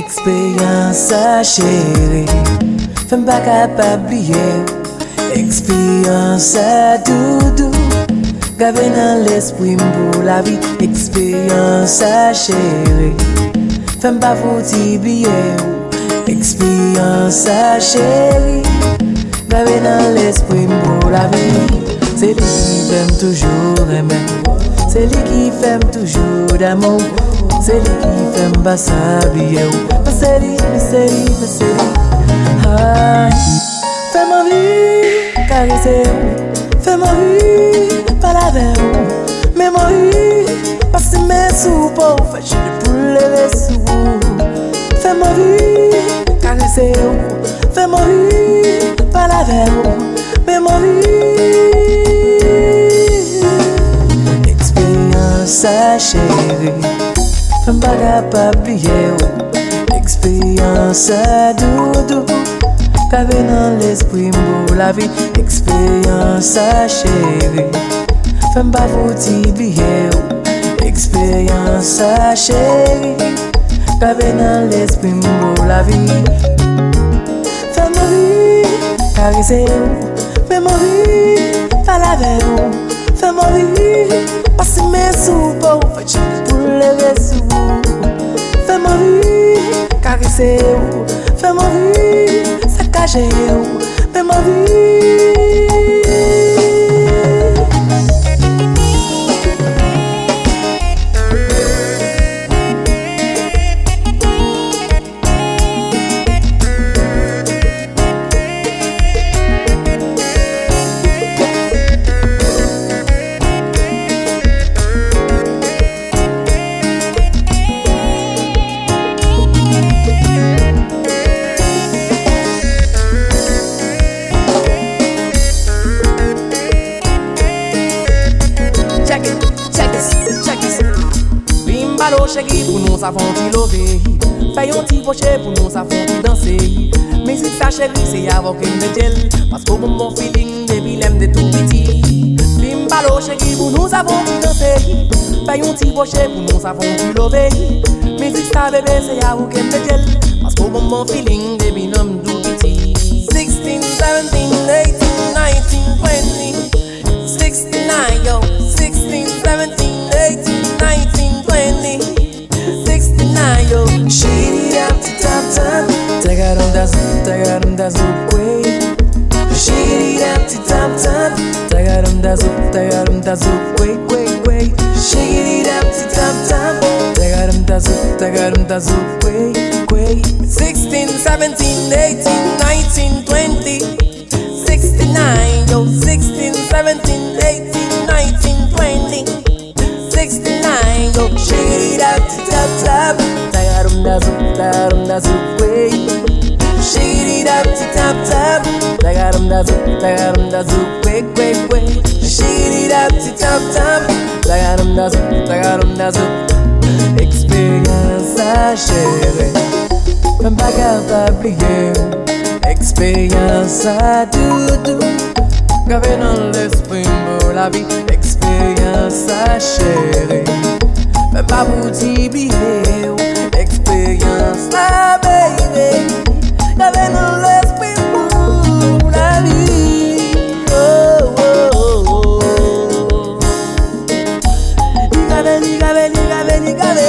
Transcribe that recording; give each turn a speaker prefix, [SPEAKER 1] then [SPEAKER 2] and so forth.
[SPEAKER 1] Expérience chérie, femme pas capable oublier. Expérience doudou, gavé dans l'esprit pour la vie. Expérience chérie, femme pas fouti oublier. Expérience chérie, gavé dans l'esprit pour la vie. C'est lui qui fait toujours aimer, c'est lui qui fait toujours d'amour. C'est lui qui fait me s'habiller. C'est lui. Fais-moi vivre, caresser. Fais-moi vivre, pas la verre. Mais moi vivre, passer mes sous pour faire chier pour lever sous. Fais-moi vivre, caresser. Fais-moi vivre, pas la verre. Mais moi vivre. Expérience chérie, femme pas capable oublier. Expérience doudou, gavé dans l'esprit pour la vie. Expérience chérie, femme pas fouti oublier. Expérience chérie, gavé dans l'esprit pour la vie. Fais-moi vivre, caresser, fais-moi vivre, pas la verre. Fais-moi vivre, passer mes sous pour faire chier pour lever sous. Fais-moi vivre, caresser, fais-moi vivre, saccager, fais-moi vivre.
[SPEAKER 2] Chérie, pour nous avons lever. Fais un petit poché pour nous avons danser. Mais si ça chérie, c'est avant qu'elle me gèle. Parce que mon feeling, depuis l'aime de tout petit. Bimbalo chérie, pour nous avons danser. Fais un petit poché pour nous avons lever. Mais si ça bébé, c'est avant qu'elle me gèle. Parce que mon feeling, depuis l'aime de tout petit. 16, 17, 18, 19, 20, 69, yo. 16, 17, 18, 19, 20. Yo,
[SPEAKER 1] shitty up to top, tagarum dazu, quay. Shitty up to top, tagarum dazu, quay. Shitty up to top, tagarum dazu, quay.
[SPEAKER 2] 16, 17, 18, 19, 20, 69, yo. 16, 17, 18, 19, 20, 69, yo. Shitty up to top.
[SPEAKER 1] Tagarum dazu, quay.
[SPEAKER 2] Shitty up to top.
[SPEAKER 1] Tagarum dazu, quay.
[SPEAKER 2] Shitty up to top.
[SPEAKER 1] Tagarum dazu. Expérience chérie, femme pas capable oublier. Expérience doudou, gavé dans l'esprit pour la vie. Expérience chérie, femme pas fouti oublier. Expérience baby, gavé dans l'esprit pour la vie. Gavé